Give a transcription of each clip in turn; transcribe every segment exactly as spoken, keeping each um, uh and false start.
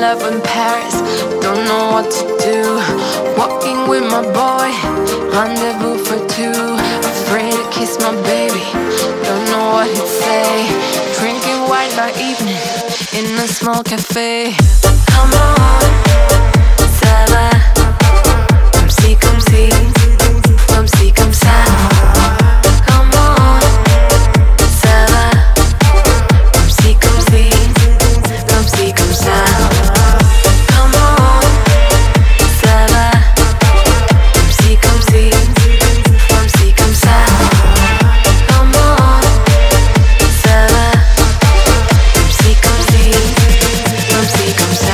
love in Paris, don't know what to do. Walking with my boy, rendezvous for two. Afraid to kiss my baby, don't know what he'd say. Drinking wine by evening in a small cafe. Come on, ça va, comme si, comme si, comme si, comme ça. Come on, ça va, comme si, comme si, comme si, comme ça. Come on, ça va, comme si, comme si, comme si, comme ça. Come on, ça va, comme si, comme si, comme si, comme ça.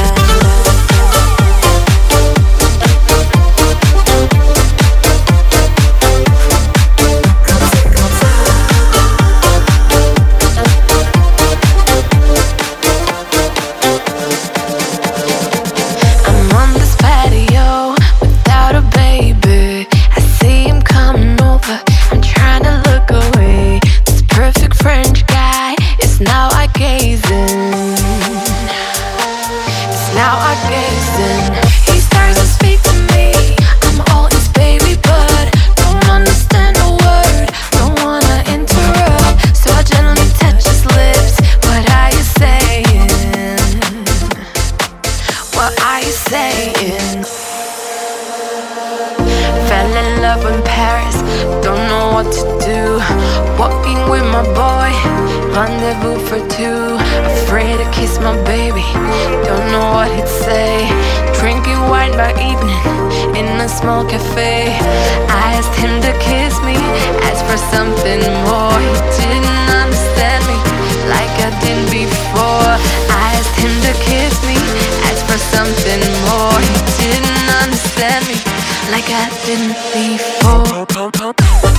Fell in love in Paris, don't know what to do. Walking with my boy, rendezvous for two. Afraid to kiss my baby, don't know what he'd say. Drinking wine by evening in a small cafe. I asked him to kiss me, asked for something more. He didn't understand me like I did before. I asked him to kiss me, asked for something more. He didn't understand me like I didn't before.